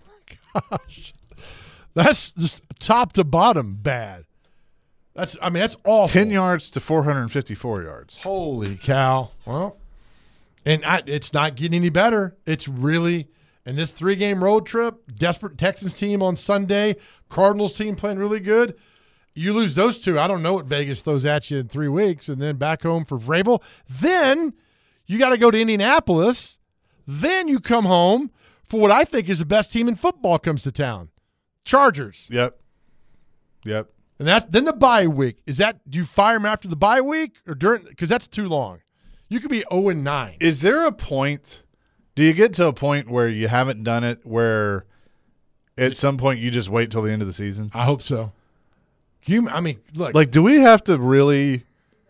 gosh. That's just top to bottom bad. That's I mean, that's awful. ten yards to four hundred fifty-four yards. Holy cow. Well, and I, it's not getting any better. It's really – and this three-game road trip, desperate Texans team on Sunday, Cardinals team playing really good. You lose those two, I don't know what Vegas throws at you in three weeks, and then back home for Vrabel. Then you got to go to Indianapolis. Then you come home for what I think is the best team in football comes to town, Chargers. Yep. Yep. And that then the bye week. Is that do you fire him after the bye week or during? Because that's too long. You could be zero and nine. Is there a point? Do you get to a point where you haven't done it, where at some point you just wait till the end of the season? I hope so. Can you, I mean, look. Like, do we have to really?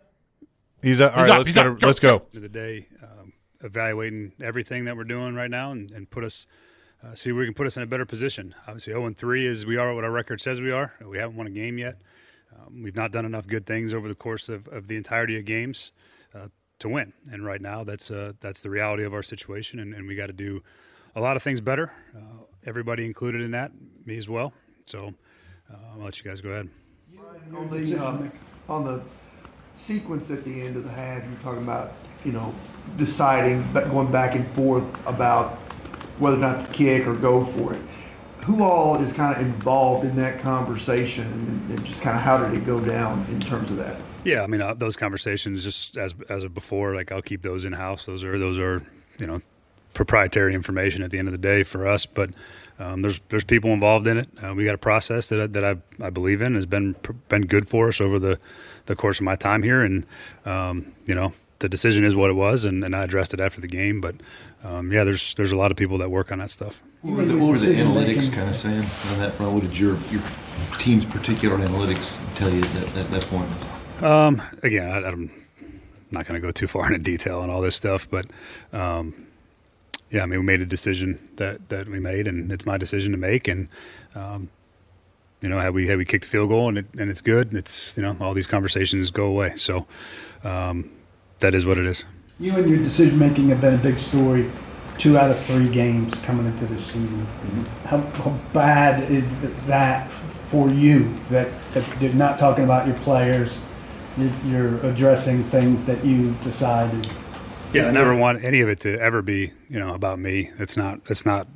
He's a, all He's right. up, Let's he's go. up, go, Let's go. End of the day, um, evaluating everything that we're doing right now and, and put us uh, see where we can put us in a better position. Obviously, oh and three is we are what our record says we are. We haven't won a game yet. Um, we've not done enough good things over the course of, of the entirety of games uh, to win. And right now, that's uh, that's the reality of our situation, and, and we got to do a lot of things better. Uh, everybody included in that, me as well. So uh, I'll let you guys go ahead. On the, uh, on the sequence at the end of the half, you're talking about, you know, deciding, but going back and forth about whether or not to kick or go for it. Who all is kind of involved in that conversation, and, and just kind of how did it go down in terms of that? Yeah, I mean uh, those conversations, just as as of before, like I'll keep those in house. Those are those are you know proprietary information at the end of the day for us. But um, there's there's people involved in it. Uh, we got a process that I, that I I believe in has been been good for us over the, the course of my time here, and um, you know the decision is what it was, and, and I addressed it after the game. But um, yeah, there's there's a lot of people that work on that stuff. What were the, what were the analytics kind of saying on that front? What did your your team's particular analytics tell you at that, at that point? Um, again, I, I'm not going to go too far into detail on all this stuff, but um, yeah, I mean, we made a decision that, that we made, and it's my decision to make. And um, you know, had we had we kicked the field goal and it, and it's good, it's you know, all these conversations go away. So um, that is what it is. You and your decision making have been a big story. Two out of three games coming into this season. Mm-hmm. How, how bad is that for you? That, that you're not talking about your players, you're, you're addressing things that you decided. Yeah, I never want any of it to ever be, you know, about me. It's not. It's not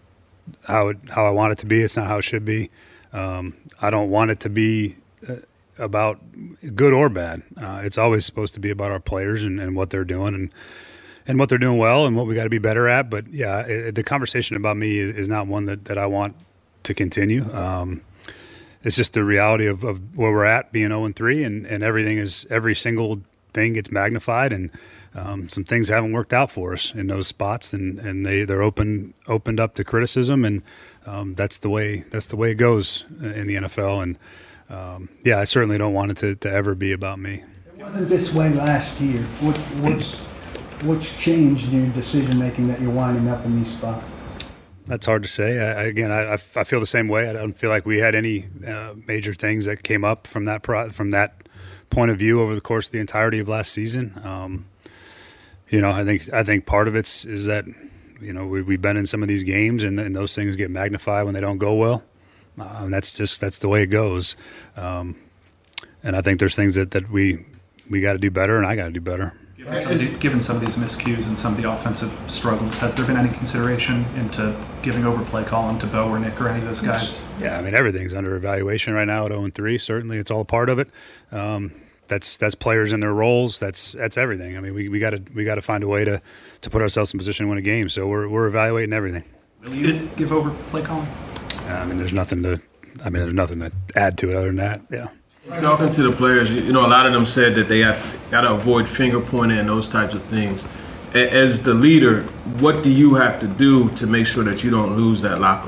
how it, how I want it to be. It's not how it should be. Um, I don't want it to be uh, about good or bad. Uh, it's always supposed to be about our players and, and what they're doing and and what they're doing well and what we got to be better at. But yeah, it, the conversation about me is, is not one that, that I want to continue. Um, it's just the reality of, of where we're at, being oh and three, and, and everything is every single thing gets magnified, and um, some things haven't worked out for us in those spots, and, and they they're open opened up to criticism, and um, that's the way that's the way it goes in the N F L. And um, yeah, I certainly don't want it to, to ever be about me. It wasn't this way last year. What, what's what's changed in your decision making that you're winding up in these spots? That's hard to say. I, again, I, I feel the same way. I don't feel like we had any uh, major things that came up from that pro, from that point of view over the course of the entirety of last season. Um, you know, I think I think part of it's is that you know we, we've been in some of these games, and, and those things get magnified when they don't go well. Uh, and that's just that's the way it goes. Um, and I think there's things that, that we we got to do better, and I got to do better. Given some, of these, given some of these miscues and some of the offensive struggles, has there been any consideration into giving over play calling to Bo or Nick or any of those guys? Yeah, I mean, everything's under evaluation right now at oh and three. Certainly, it's all a part of it. Um, that's that's players in their roles. That's that's everything. I mean, we we got to we got to find a way to, to put ourselves in position to win a game. So we're we're evaluating everything. Will you give over play calling? I mean, there's nothing to. I mean, there's nothing to add to it other than that. Yeah. Talking to the players, you know, a lot of them said that they got got to avoid finger pointing and those types of things. As the leader, what do you have to do to make sure that you don't lose that locker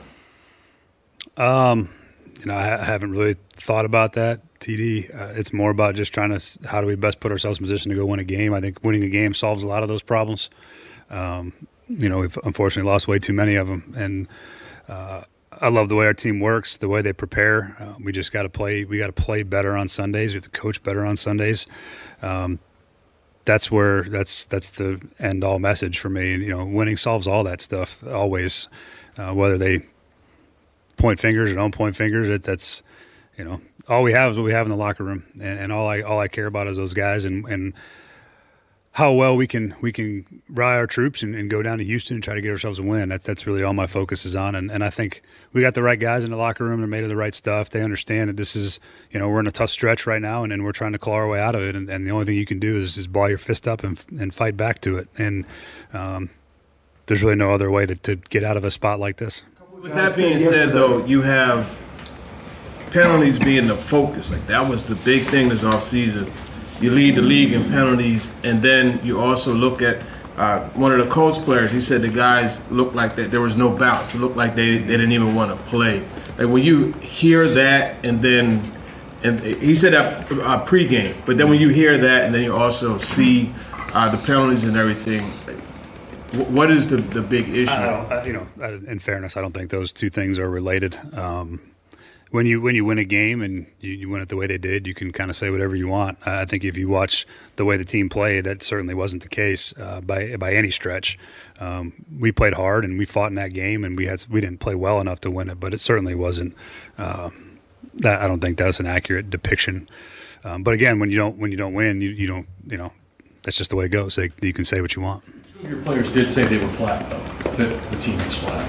room? Um, you know, I haven't really thought about that, T D. Uh, it's more about just trying to how do we best put ourselves in position to go win a game. I think winning a game solves a lot of those problems. Um, you know, we've unfortunately lost way too many of them, and uh, I love the way our team works, the way they prepare. Uh, we just got to play. We got to play better on Sundays. We have to coach better on Sundays. Um, that's where that's that's the end all message for me. You know, winning solves all that stuff always. Uh, whether they point fingers or don't point fingers, it, that's you know all we have is what we have in the locker room, and, and all I all I care about is those guys and and. how well we can we can rally our troops and, and go down to Houston and try to get ourselves a win. That's that's really all my focus is on. And, and I think we got the right guys in the locker room. They're made of the right stuff. They understand that this is, you know, we're in a tough stretch right now, and, and we're trying to claw our way out of it. And, and the only thing you can do is, is ball your fist up and, and fight back to it. And um, there's really no other way to, to get out of a spot like this. With that being said, though, you have penalties being the focus. Like that was the big thing this offseason. You lead the league in penalties, and then you also look at uh, one of the Colts players. He said the guys looked like that there was no bounce. It looked like they, they didn't even want to play. Like when you hear that, and then and he said that uh, pregame, but then when you hear that, and then you also see uh, the penalties and everything, what is the the big issue? I don't, I, you know, in fairness, I don't think those two things are related. Um, When you when you win a game and you, you win it the way they did, you can kind of say whatever you want. Uh, I think if you watch the way the team played, that certainly wasn't the case uh, by by any stretch. Um, we played hard and we fought in that game, and we had we didn't play well enough to win it, but it certainly wasn't. Uh, that I don't think that's an accurate depiction. Um, but again, when you don't when you don't win, you, you don't you know that's just the way it goes. They, you can say what you want. Two of your players did say they were flat, though. That the team was flat.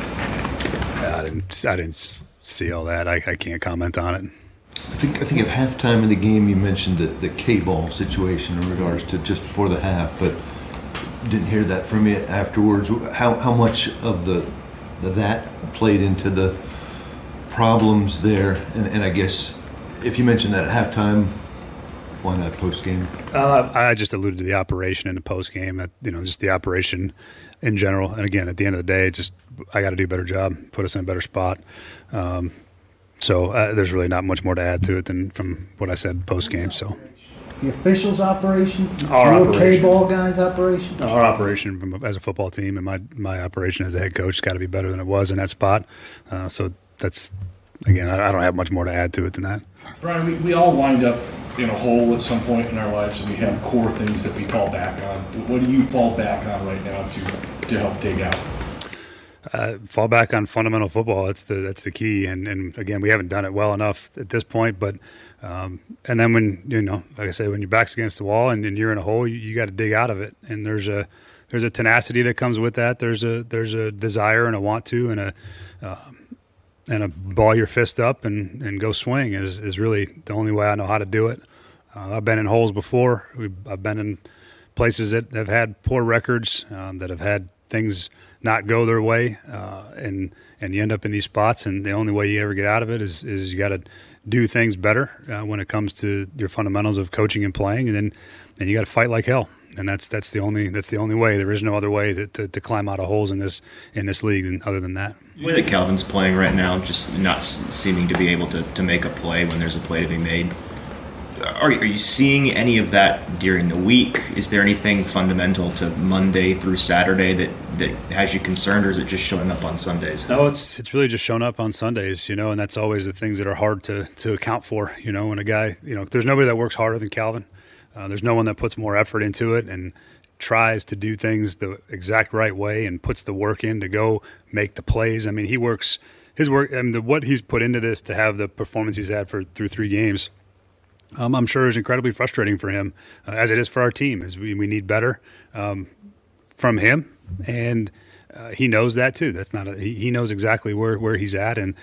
I didn't. I didn't. see all that. I, I can't comment on it. I think I think at halftime of the game you mentioned the, the K-ball situation in regards to just before the half, but didn't hear that from you afterwards. How how much of the, the that played into the problems there? And, and I guess if you mentioned that at halftime, why not post game? Uh, I just alluded to the operation in the post game. That you know, just the operation in general. And again, at the end of the day, it's just I got to do a better job, put us in a better spot. Um, so uh, there's really not much more to add to it than from what I said post game. So the officials' operation, our your operation, K-ball guys' operation, our operation from, as a football team, and my my operation as a head coach has got to be better than it was in that spot. Uh, so that's again, I, I don't have much more to add to it than that. Brian, we, we all wind up in a hole at some point in our lives, and we have core things that we fall back on. What do you fall back on right now to to help dig out? Uh, fall back on fundamental football. That's the that's the key. And, and again, we haven't done it well enough at this point. But um, and then when you know, like I say, when your back's against the wall and, and you're in a hole, you, you got to dig out of it. And there's a there's a tenacity that comes with that. There's a there's a desire and a want to and a uh, and a ball your fist up and, and go swing is is really the only way I know how to do it. Uh, I've been in holes before. We've, I've been in places that have had poor records, um, that have had things not go their way, uh, and and you end up in these spots. And the only way you ever get out of it is is you got to do things better uh, when it comes to your fundamentals of coaching and playing, and then and you got to fight like hell. And that's that's the only that's the only way. There is no other way to, to, to climb out of holes in this in this league than, other than that. The way that Calvin's playing right now, just not s- seeming to be able to, to make a play when there's a play to be made. Are, are you seeing any of that during the week? Is there anything fundamental to Monday through Saturday that, that has you concerned, or is it just showing up on Sundays? No, it's it's really just showing up on Sundays, you know, and that's always the things that are hard to, to account for, you know, when a guy, you know, there's nobody that works harder than Calvin. Uh, there's no one that puts more effort into it and tries to do things the exact right way and puts the work in to go make the plays. I mean, he works his work, I mean, the, what he's put into this to have the performance he's had for through three games, um, I'm sure is incredibly frustrating for him, uh, as it is for our team. As we, we need better um, from him, and uh, he knows that too. That's not a, he, he knows exactly where, where he's at, and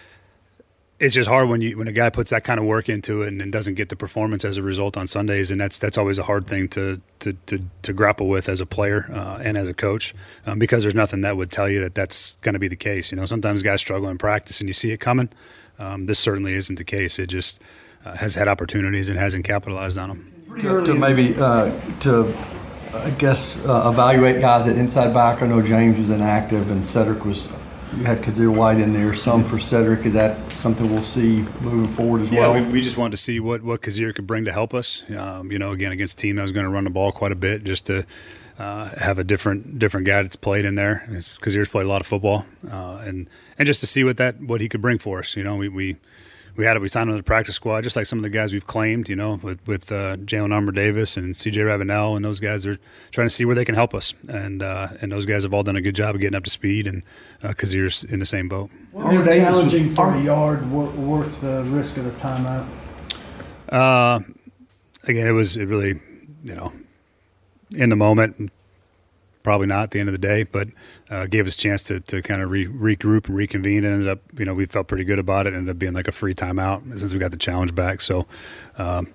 it's just hard when you when a guy puts that kind of work into it and, and doesn't get the performance as a result on Sundays, and that's that's always a hard thing to to to, to grapple with as a player uh, and as a coach, um, because there's nothing that would tell you that that's going to be the case. You know, sometimes guys struggle in practice and you see it coming. Um, this certainly isn't the case. It just uh, has had opportunities and hasn't capitalized on them. To, to maybe uh, to I guess uh, evaluate guys at inside back. I know James was inactive and Cedric was. You had Kazir White in there, some for Cedric. Is that something we'll see moving forward as yeah, well? Yeah, we, we just wanted to see what, what Kazir could bring to help us. Um, you know, again, against a team that was going to run the ball quite a bit, just to uh, have a different different guy that's played in there. Kazir's played a lot of football, uh, and and just to see what that what he could bring for us. You know, we we. We had it. We signed him to the practice squad, just like some of the guys we've claimed, you know, with with uh, Jalen Armour Davis and C J Ravenel, and those guys are trying to see where they can help us. And uh, and those guys have all done a good job of getting up to speed, and uh, Kazir's in the same boat. How challenging for a yard worth the risk of the timeout? Uh, again, it was it really, you know, in the moment. Probably not at the end of the day, but uh, gave us a chance to, to kind of re- regroup and reconvene. And ended up, you know, we felt pretty good about it. Ended up being like a free timeout since we got the challenge back. So, um,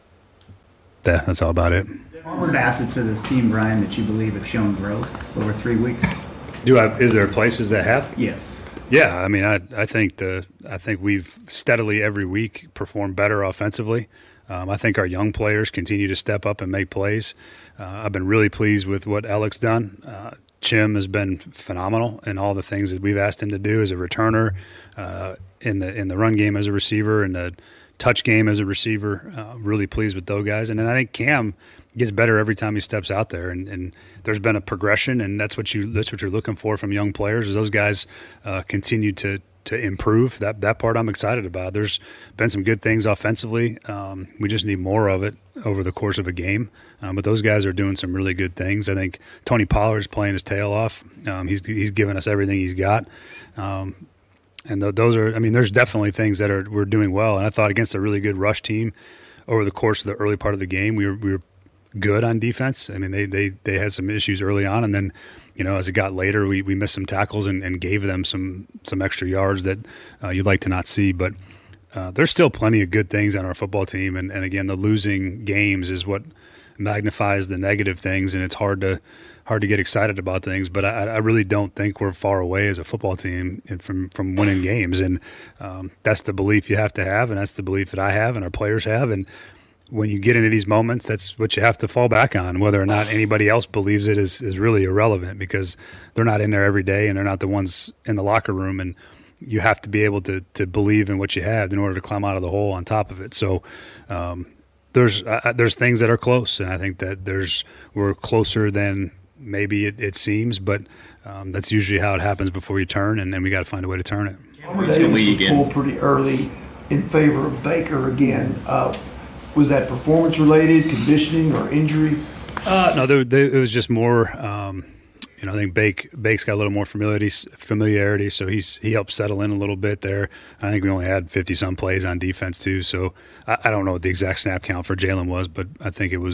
yeah, that's all about it. What were facets of this team, Brian, that you believe have shown growth over three weeks? Do I? Is there places that have? Yes. Yeah, I mean, I I think the I think we've steadily every week performed better offensively. Um, I think our young players continue to step up and make plays. Uh, I've been really pleased with what Alec's done. Uh, Chim has been phenomenal in all the things that we've asked him to do as a returner, uh, in the in the run game as a receiver, and the touch game as a receiver. Uh, really pleased with those guys. And then I think Cam gets better every time he steps out there. And, and there's been a progression, and that's what you that's what you're looking for from young players. Is those guys uh, continue to. to improve. That that part I'm excited about. There's been some good things offensively. Um, we just need more of it over the course of a game. Um, but those guys are doing some really good things. I think Tony Pollard's playing his tail off. Um, he's he's given us everything he's got. Um, and th- those are, I mean, there's definitely things that are we're doing well. And I thought against a really good rush team over the course of the early part of the game, we were we were good on defense. I mean, they they they had some issues early on, and then, you know, as it got later, we, we missed some tackles and, and gave them some some extra yards that uh, you'd like to not see. But uh, there's still plenty of good things on our football team. And, and again, the losing games is what magnifies the negative things, and it's hard to hard to get excited about things. But I, I really don't think we're far away as a football team from, from winning games. And um, that's the belief you have to have, and that's the belief that I have and our players have. And when you get into these moments, that's what you have to fall back on. Whether or not anybody else believes it is, is really irrelevant, because they're not in there every day and they're not the ones in the locker room. And you have to be able to to believe in what you have in order to climb out of the hole on top of it. So um, there's uh, there's things that are close, and I think that there's we're closer than maybe it, it seems, but um, that's usually how it happens before you turn, and then we got to find a way to turn it. Armour Davis was pulled pretty early in favor of Baker again. Uh, Was that performance related, conditioning, or injury? Uh, no, there, there, it was just more. Um, you know, I think Bake Bake's got a little more familiarity, familiarity, so he's he helped settle in a little bit there. I think we only had fifty some plays on defense too, so I, I don't know what the exact snap count for Jalen was, but I think it was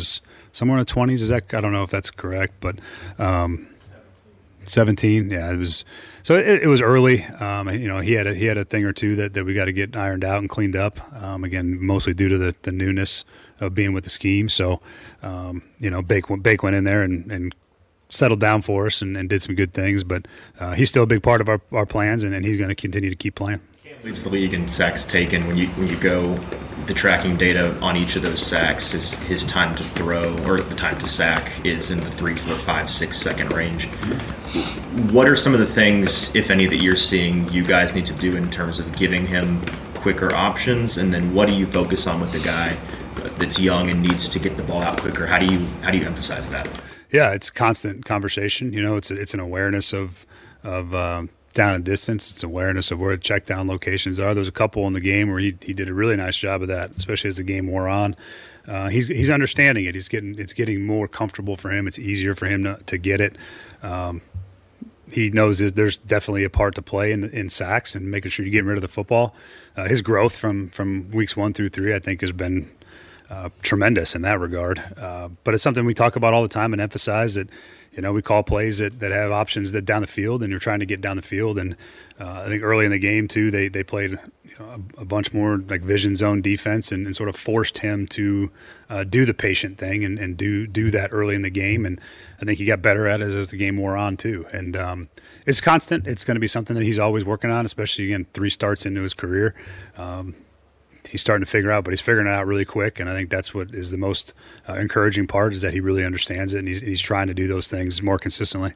somewhere in the twenties. Is that, I don't know if that's correct, but um, seventeen. Yeah, it was. So it, it was early. Um, you know, he had a, he had a thing or two that, that we got to get ironed out and cleaned up. Um, again, mostly due to the, the newness of being with the scheme. So, um, you know, Bake, Bake went in there and, and settled down for us and, and did some good things. But uh, he's still a big part of our, our plans, and, and he's going to continue to keep playing. Leads the league in sacks taken. When you when you go, the tracking data on each of those sacks is his time to throw or the time to sack is in the three, four, five, six second range. What are some of the things, if any, that you're seeing you guys need to do in terms of giving him quicker options? And then what do you focus on with the guy that's young and needs to get the ball out quicker? How do you how do you emphasize that? Yeah, it's constant conversation. You know, it's it's an awareness of of. Uh, down and distance. It's awareness of where the check down locations are. There's a couple in the game where he, he did a really nice job of that, especially as the game wore on. Uh, he's he's understanding it. He's getting it's getting more comfortable for him. It's easier for him to, to get it. Um, he knows there's definitely a part to play in in sacks and making sure you're getting rid of the football. Uh, his growth from from weeks one through three, I think, has been uh, tremendous in that regard. Uh, but it's something we talk about all the time and emphasize that. You know, we call plays that, that have options that down the field, and you're trying to get down the field. And uh, I think early in the game, too, they they played you know, a, a bunch more like vision zone defense and, and sort of forced him to uh, do the patient thing and, and do do that early in the game. And I think he got better at it as the game wore on, too. And um, it's constant. It's going to be something that he's always working on, especially, again, three starts into his career. Um, he's starting to figure out, but he's figuring it out really quick. And I think that's what is the most uh, encouraging part is that he really understands it, and he's, he's trying to do those things more consistently.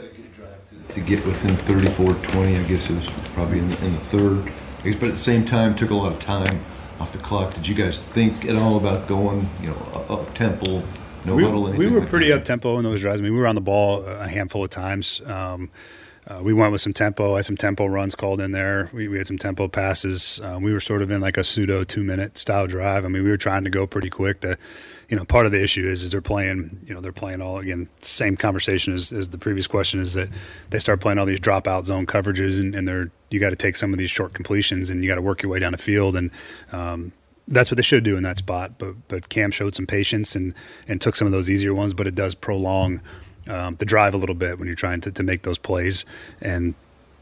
To get within thirty-four twenty, I guess it was probably in the, in the third. I guess, but at the same time, took a lot of time off the clock. Did you guys think at all about going, you know, up tempo, no we, huddle, anything We were like pretty that? up tempo in those drives. I mean, we were on the ball a handful of times. Um, Uh, we went with some tempo. I had some tempo runs called in there. We, we had some tempo passes. Um, we were sort of in like a pseudo two-minute style drive. I mean, we were trying to go pretty quick. To, you know, part of the issue is is they're playing. You know, they're playing all again. Same conversation as, as the previous question is that they start playing all these dropout zone coverages, and, and they're you got to take some of these short completions, and you got to work your way down the field, and um, that's what they should do in that spot. But but Cam showed some patience and and took some of those easier ones, but it does prolong. Um, the drive a little bit when you're trying to, to make those plays, and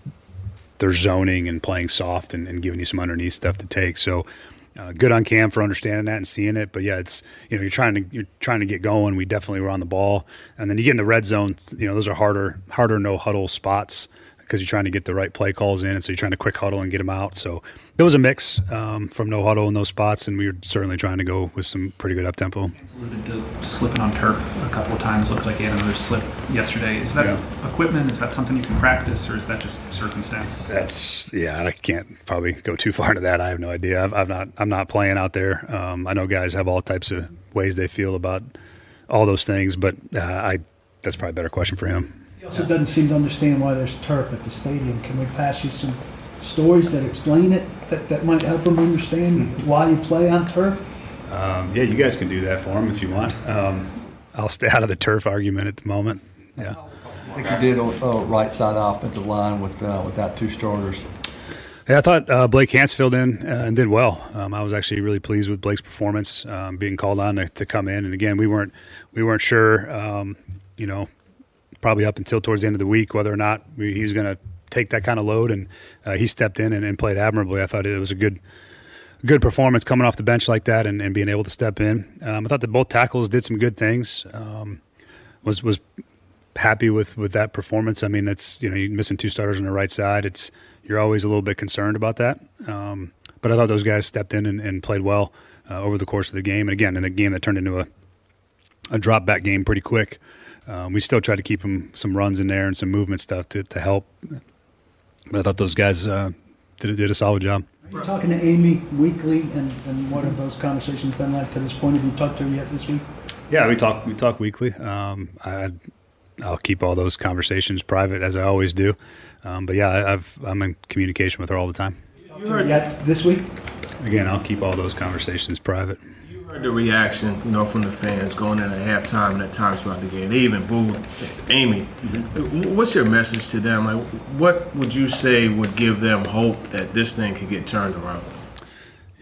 they're zoning and playing soft and, and giving you some underneath stuff to take. So uh, good on Cam for understanding that and seeing it. But yeah, it's you know you're trying to you're trying to get going. We definitely were on the ball, and then you get in the red zone. You know those are harder harder no huddle spots because you're trying to get the right play calls in, and so you're trying to quick huddle and get them out. So there was a mix um, from no huddle in those spots, and we were certainly trying to go with some pretty good up tempo. Alluded to slipping on turf a couple of times. Looked like he had another slip yesterday. Is that Yeah. equipment? Is that something you can practice, or is that just circumstance? That's yeah. I can't probably go too far into that. I have no idea. I've, I've not. I'm not playing out there. Um, I know guys have all types of ways they feel about all those things, but uh, I. That's probably a better question for him. He also doesn't seem to understand why there's turf at the stadium. Can we pass you some stories that explain it, that, that might help him understand why you play on turf? Um, yeah, you guys can do that for him if you want. Um, I'll stay out of the turf argument at the moment. Yeah. I think you did uh, right side offensive line with uh, without two starters. Yeah, I thought uh, Blake Hance filled in uh, and did well. Um, I was actually really pleased with Blake's performance, um, being called on to, to come in. And again, we weren't we weren't sure, um, you know, probably up until towards the end of the week whether or not we, he was going to take that kind of load, and uh, he stepped in and, and played admirably. I thought it was a good good performance coming off the bench like that and, and being able to step in. Um, I thought that both tackles did some good things. Um, was was happy with, with that performance. I mean, it's you know you're missing two starters on the right side. It's you're always a little bit concerned about that. Um, but I thought those guys stepped in and, and played well uh, over the course of the game. And again, in a game that turned into a a drop back game pretty quick. Um, we still tried to keep them some runs in there and some movement stuff to, to help. But I thought those guys uh, did, did a solid job. Are you talking to Amy weekly, and, and what have those conversations been like to this point? Have you talked to her yet this week? Yeah, we talk we talk weekly. Um, I, I'll keep all those conversations private as I always do. Um, but yeah, I, I've, I'm in communication with her all the time. You heard yet this week? Again, I'll keep all those conversations private. Heard the reaction, you know, from the fans going in at halftime and at times throughout the game. They even booed Amy. Mm-hmm. What's your message to them? Like, what would you say would give them hope that this thing could get turned around? Yeah,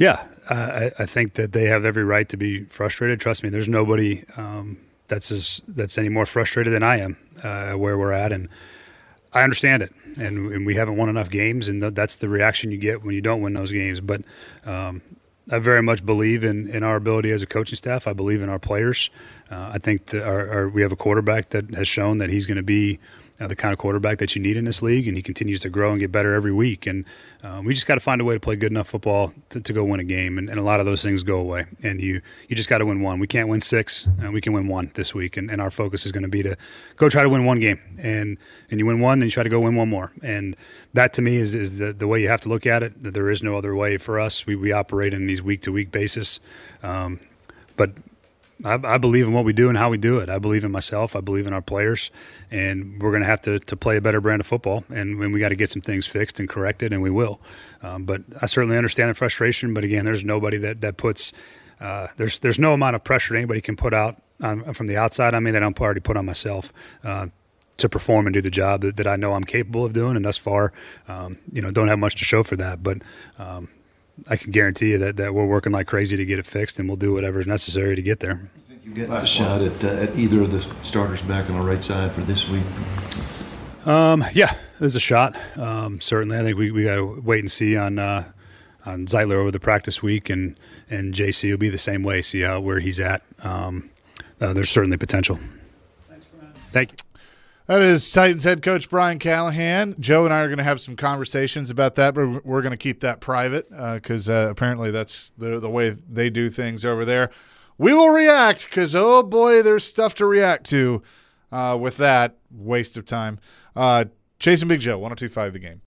I, I think that they have every right to be frustrated. Trust me, there's nobody um, that's as, that's any more frustrated than I am uh, where we're at, and I understand it. And, and we haven't won enough games, and th- that's the reaction you get when you don't win those games. But um, I very much believe in, in our ability as a coaching staff. I believe in our players. Uh, I think that our, our, we have a quarterback that has shown that he's going to be uh, the kind of quarterback that you need in this league, and he continues to grow and get better every week. And uh, we just got to find a way to play good enough football to, to go win a game, and, and a lot of those things go away. And you you just got to win one. We can't win six, and we can win one this week. And, and our focus is going to be to go try to win one game. And and you win one, then you try to go win one more. And that to me is is the, the way you have to look at it. That there is no other way for us. We we operate in these week to week basis. Um, but I, I believe in what we do and how we do it. I believe in myself. I believe in our players, and we're going to have to to play a better brand of football. And when we got to get some things fixed and corrected, and we will. Um, but I certainly understand the frustration. But again, there's nobody that that puts uh, there's there's no amount of pressure anybody can put out on, from the outside on me that I'm already put on myself uh, to perform and do the job that, that I know I'm capable of doing. And thus far, um, you know, don't have much to show for that. But um, I can guarantee you that, that we're working like crazy to get it fixed, and we'll do whatever is necessary to get there. You get a shot at, uh, at either of the starters back on the right side for this week? Um, yeah, there's a shot. Um, certainly, I think we, we got to wait and see on uh, on Zeitler over the practice week, and, and J C will be the same way. See how where he's at. Um, uh, there's certainly potential. Thanks, Brian. Thank you. That is Titans head coach Brian Callahan. Joe and I are going to have some conversations about that, but we're going to keep that private because uh, uh, apparently that's the the way they do things over there. We will react because, oh, boy, there's stuff to react to uh, with that waste of time. Uh, Chasing Big Joe, one oh two point five The Game.